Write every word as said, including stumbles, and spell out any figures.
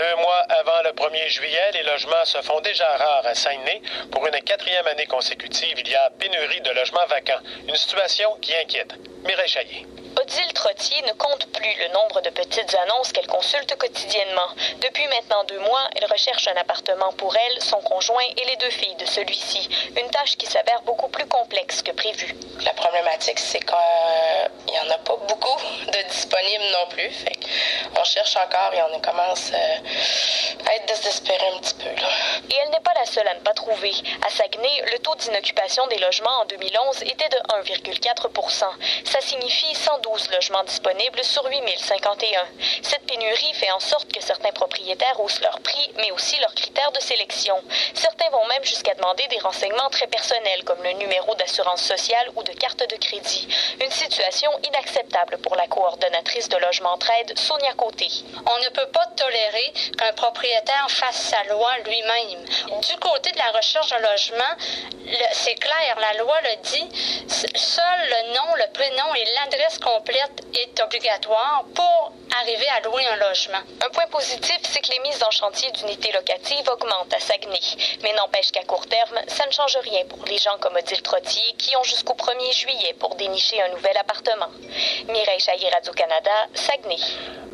Deux mois avant le premier juillet, les logements se font déjà rares à Saguenay. Pour une quatrième année consécutive, il y a pénurie de logements vacants. Une situation qui inquiète. Mireille Chaillet. Odile Trottier ne compte plus le nombre de petites annonces qu'elle consulte quotidiennement. Depuis maintenant deux mois, elle recherche un appartement pour elle, son conjoint et les deux filles de celui-ci. Une tâche qui s'avère beaucoup plus complexe que prévu. La problématique, c'est qu'il n'y en a pas beaucoup de disponibles non plus. Fait on cherche encore et on commence euh, à être désespéré un petit peu. Là. Et elle n'est pas la seule à ne pas trouver. À Saguenay, le taux d'inoccupation des logements en deux mille onze était de un virgule quatre pour cent. Ça signifie cent douze logements disponibles sur huit mille cinquante et un. Cette pénurie fait en sorte que certains propriétaires haussent leurs prix, mais aussi leurs critères de sélection. Certains vont même jusqu'à demander des renseignements très personnels, comme le numéro d'assurance sociale ou de carte de crédit. Une situation inacceptable pour la coordonnatrice de Logement Entraide, Sonia Côté. On ne peut pas tolérer qu'un propriétaire fasse sa loi lui-même. Du côté de la recherche de logement, le, c'est clair, la loi le dit, seul le nom, le prénom et l'adresse complète est obligatoire pour arriver à louer un logement. Un point positif, c'est que les mises en chantier d'unités locatives augmentent à Saguenay. Mais n'empêche qu'à court terme, ça ne change rien pour les gens comme Odile Trottier qui ont jusqu'au premier juillet pour dénicher un nouvel appartement. Mireille Chaillet, Radio-Canada, Saguenay.